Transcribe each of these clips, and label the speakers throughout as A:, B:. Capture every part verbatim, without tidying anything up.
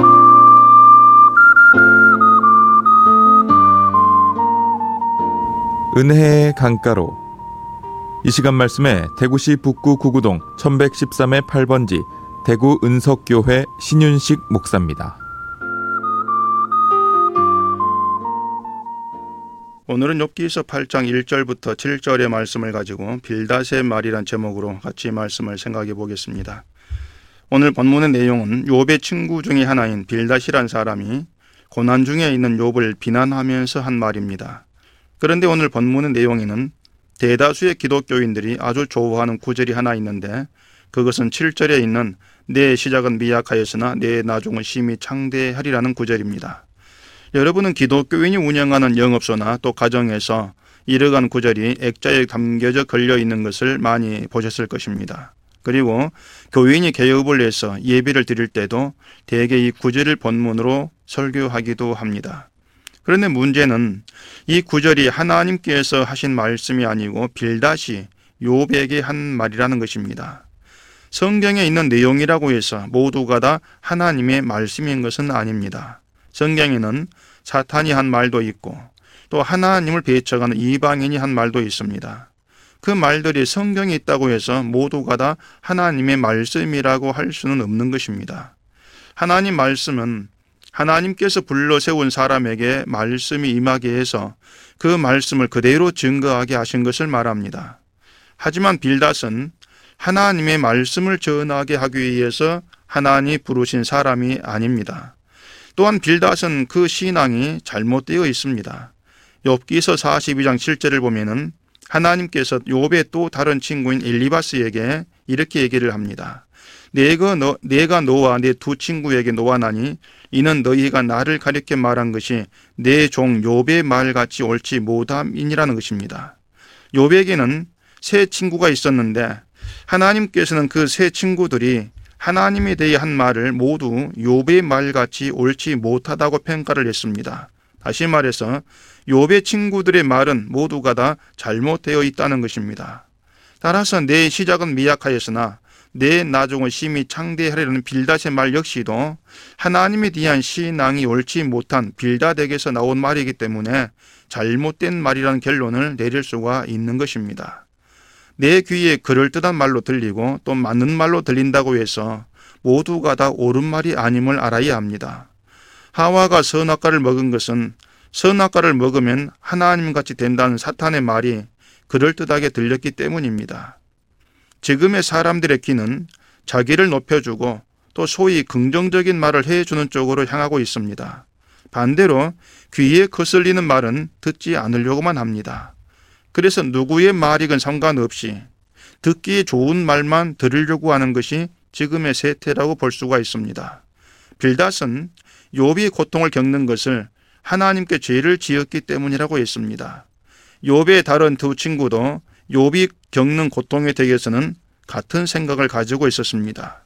A: 은혜의 강가로. 이 시간 말씀에 대구시 북구 구구동 천백십삼의 팔 번지 대구 은석교회 신윤식 목사입니다.
B: 오늘은 욥기서 팔 장 일 절부터 칠 절의 말씀을 가지고 빌닷의 말이란 제목으로 같이 말씀을 생각해 보겠습니다. 오늘 본문의 내용은 욥의 친구 중에 하나인 빌닷이란 사람이 고난 중에 있는 욥을 비난하면서 한 말입니다. 그런데 오늘 본문의 내용에는 대다수의 기독교인들이 아주 좋아하는 구절이 하나 있는데, 그것은 칠 절에 있는 내 시작은 미약하였으나 내 나중은 심히 창대하리라는 구절입니다. 여러분은 기독교인이 운영하는 영업소나 또 가정에서 이러한 구절이 액자에 담겨져 걸려 있는 것을 많이 보셨을 것입니다. 그리고 교인이 개업을 해서 예배를 드릴 때도 대개 이 구절을 본문으로 설교하기도 합니다. 그런데 문제는 이 구절이 하나님께서 하신 말씀이 아니고 빌닷이 욥에게 한 말이라는 것입니다. 성경에 있는 내용이라고 해서 모두가 다 하나님의 말씀인 것은 아닙니다. 성경에는 사탄이 한 말도 있고 또 하나님을 배척하는 이방인이 한 말도 있습니다. 그 말들이 성경에 있다고 해서 모두가 다 하나님의 말씀이라고 할 수는 없는 것입니다. 하나님 말씀은 하나님께서 불러 세운 사람에게 말씀이 임하게 해서 그 말씀을 그대로 증거하게 하신 것을 말합니다. 하지만 빌닷은 하나님의 말씀을 전하게 하기 위해서 하나님이 부르신 사람이 아닙니다. 또한 빌닷은 그 신앙이 잘못되어 있습니다. 욥기서 사십이 장 칠 절을 보면은 하나님께서 욥의 또 다른 친구인 엘리바스에게 이렇게 얘기를 합니다. 내가, 너, 내가 너와 내 두 친구에게 노하나니 이는 너희가 나를 가리켜 말한 것이 내 종 욥의 말같이 옳지 못함이니라는 것입니다. 욥에게는 세 친구가 있었는데 하나님께서는 그 세 친구들이 하나님에 대해 한 말을 모두 욥의 말같이 옳지 못하다고 평가를 했습니다. 다시 말해서 욥의 친구들의 말은 모두가 다 잘못되어 있다는 것입니다. 따라서 내 시작은 미약하였으나 내 나중은 심히 창대하리라는 빌닷의 말 역시도 하나님에 대한 신앙이 옳지 못한 빌닷에게서 나온 말이기 때문에 잘못된 말이라는 결론을 내릴 수가 있는 것입니다. 내 귀에 그럴듯한 말로 들리고 또 맞는 말로 들린다고 해서 모두가 다 옳은 말이 아님을 알아야 합니다. 하와가 선악과를 먹은 것은 선악과를 먹으면 하나님같이 된다는 사탄의 말이 그럴듯하게 들렸기 때문입니다. 지금의 사람들의 귀는 자기를 높여주고 또 소위 긍정적인 말을 해주는 쪽으로 향하고 있습니다. 반대로 귀에 거슬리는 말은 듣지 않으려고만 합니다. 그래서 누구의 말이건 상관없이 듣기에 좋은 말만 들으려고 하는 것이 지금의 세태라고 볼 수가 있습니다. 빌닷은 욥이 고통을 겪는 것을 하나님께 죄를 지었기 때문이라고 했습니다. 욥의 다른 두 친구도 욥이 겪는 고통에 대해서는 같은 생각을 가지고 있었습니다.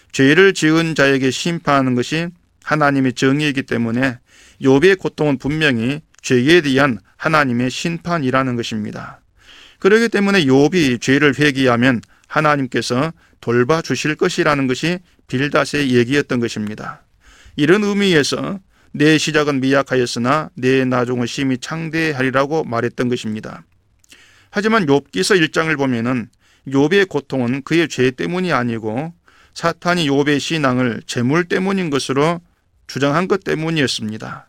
B: 죄를 지은 자에게 심판하는 것이 하나님의 정의이기 때문에 욥의 고통은 분명히 죄에 대한 하나님의 심판이라는 것입니다. 그렇기 때문에 욥이 죄를 회개하면 하나님께서 돌봐주실 것이라는 것이 빌닷의 얘기였던 것입니다. 이런 의미에서 내 시작은 미약하였으나 내 나중은 심히 창대하리라고 말했던 것입니다. 하지만 욥기서 일 장을 보면은 욥의 고통은 그의 죄 때문이 아니고 사탄이 욥의 신앙을 재물 때문인 것으로 주장한 것 때문이었습니다.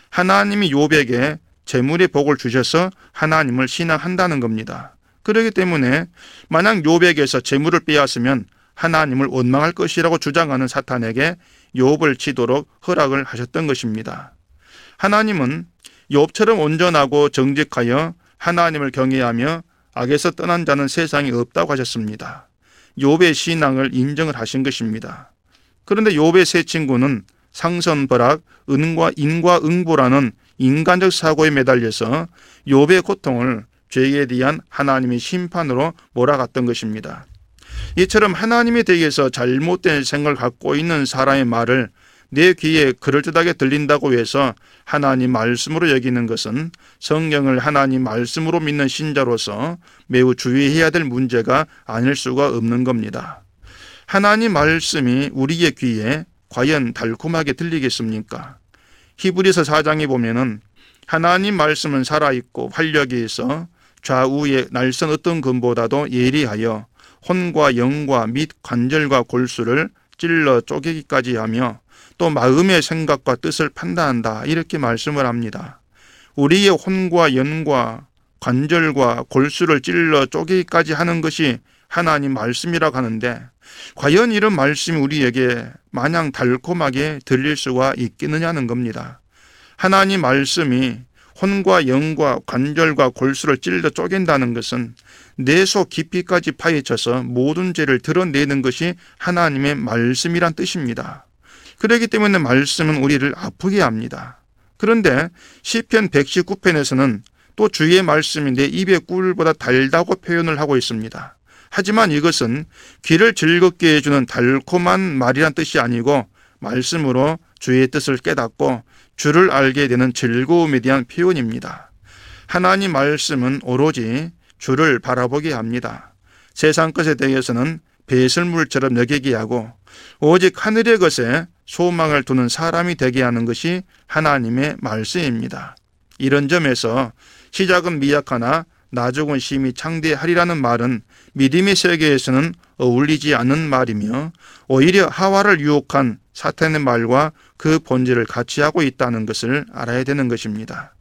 B: 하나님이 욥에게 재물의 복을 주셔서 하나님을 신앙한다는 겁니다. 그렇기 때문에 만약 욥에게서 재물을 빼앗으면 하나님을 원망할 것이라고 주장하는 사탄에게 욥을 치도록 허락을 하셨던 것입니다. 하나님은 욥처럼 온전하고 정직하여 하나님을 경외하며 악에서 떠난 자는 세상에 없다고 하셨습니다. 욥의 신앙을 인정을 하신 것입니다. 그런데 욥의 세 친구는 상선벌악, 은과 인과응보라는 인간적 사고에 매달려서 욥의 고통을 죄에 대한 하나님의 심판으로 몰아갔던 것입니다. 이처럼 하나님에 대해서 잘못된 생각을 갖고 있는 사람의 말을 내 귀에 그럴듯하게 들린다고 해서 하나님 말씀으로 여기는 것은 성경을 하나님 말씀으로 믿는 신자로서 매우 주의해야 될 문제가 아닐 수가 없는 겁니다. 하나님 말씀이 우리의 귀에 과연 달콤하게 들리겠습니까? 히브리서 사 장에 보면은 하나님 말씀은 살아있고 활력이 있어 좌우의 날선 어떤 금보다도 예리하여 혼과 영과 및 관절과 골수를 찔러 쪼개기까지 하며 또 마음의 생각과 뜻을 판단한다, 이렇게 말씀을 합니다. 우리의 혼과 영과 관절과 골수를 찔러 쪼개기까지 하는 것이 하나님 말씀이라고 하는데, 과연 이런 말씀이 우리에게 마냥 달콤하게 들릴 수가 있겠느냐는 겁니다. 하나님 말씀이 혼과 영과 관절과 골수를 찔러 쪼갠다는 것은 내 속 깊이까지 파헤쳐서 모든 죄를 드러내는 것이 하나님의 말씀이란 뜻입니다. 그렇기 때문에 말씀은 우리를 아프게 합니다. 그런데 시편 백십구 편에서는 또 주의 말씀이 내 입의 꿀보다 달다고 표현을 하고 있습니다. 하지만 이것은 귀를 즐겁게 해주는 달콤한 말이란 뜻이 아니고 말씀으로 주의 뜻을 깨닫고 주를 알게 되는 즐거움에 대한 표현입니다. 하나님 말씀은 오로지 주를 바라보게 합니다. 세상 것에 대해서는 배설물처럼 여기게 하고 오직 하늘의 것에 소망을 두는 사람이 되게 하는 것이 하나님의 말씀입니다. 이런 점에서 시작은 미약하나 나중은 심히 창대하리라는 말은 믿음의 세계에서는 어울리지 않는 말이며 오히려 하와를 유혹한 사탄의 말과 그 본질을 같이 하고 있다는 것을 알아야 되는 것입니다.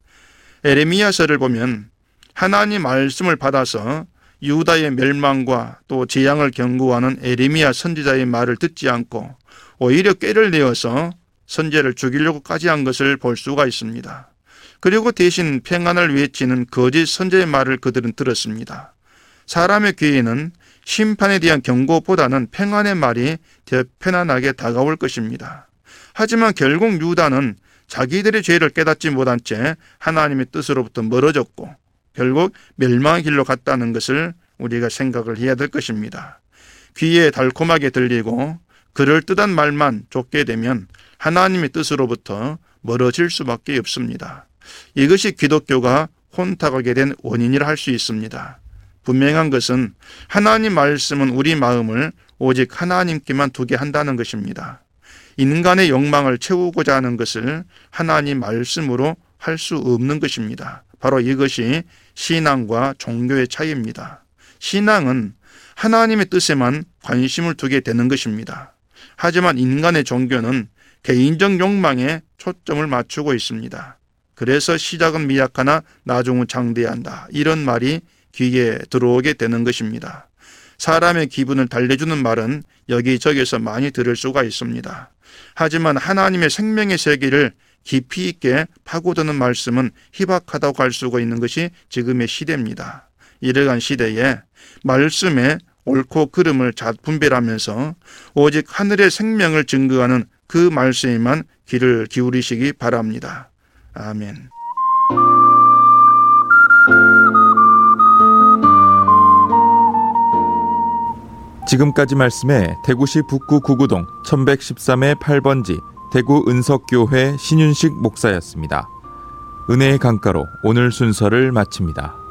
B: 에레미야서를 보면 하나님 말씀을 받아서 유다의 멸망과 또 재앙을 경고하는 에레미야 선지자의 말을 듣지 않고 오히려 꾀를 내어서 선지자를 죽이려고까지 한 것을 볼 수가 있습니다. 그리고 대신 평안을 외치는 거짓 선지자의 말을 그들은 들었습니다. 사람의 귀에는 심판에 대한 경고보다는 평안의 말이 더 편안하게 다가올 것입니다. 하지만 결국 유다는 자기들의 죄를 깨닫지 못한 채 하나님의 뜻으로부터 멀어졌고 결국 멸망의 길로 갔다는 것을 우리가 생각을 해야 될 것입니다. 귀에 달콤하게 들리고 그럴듯한 말만 좇게 되면 하나님의 뜻으로부터 멀어질 수밖에 없습니다. 이것이 기독교가 혼탁하게 된 원인이라 할 수 있습니다. 분명한 것은 하나님 말씀은 우리 마음을 오직 하나님께만 두게 한다는 것입니다. 인간의 욕망을 채우고자 하는 것을 하나님 말씀으로 할 수 없는 것입니다. 바로 이것이 신앙과 종교의 차이입니다. 신앙은 하나님의 뜻에만 관심을 두게 되는 것입니다. 하지만 인간의 종교는 개인적 욕망에 초점을 맞추고 있습니다. 그래서 시작은 미약하나 나중은 장대한다, 이런 말이 귀에 들어오게 되는 것입니다. 사람의 기분을 달래주는 말은 여기저기서 많이 들을 수가 있습니다. 하지만 하나님의 생명의 세계를 깊이 있게 파고드는 말씀은 희박하다고 할 수가 있는 것이 지금의 시대입니다. 이러한 시대에 말씀의 옳고 그름을 잘 분별하면서 오직 하늘의 생명을 증거하는 그 말씀에만 귀를 기울이시기 바랍니다. 아멘.
A: 지금까지 말씀에 대구시 북구 구구동 천백십삼 회 팔 번지 대구 은석교회 신윤식 목사였습니다. 은혜의 강가로 오늘 순서를 마칩니다.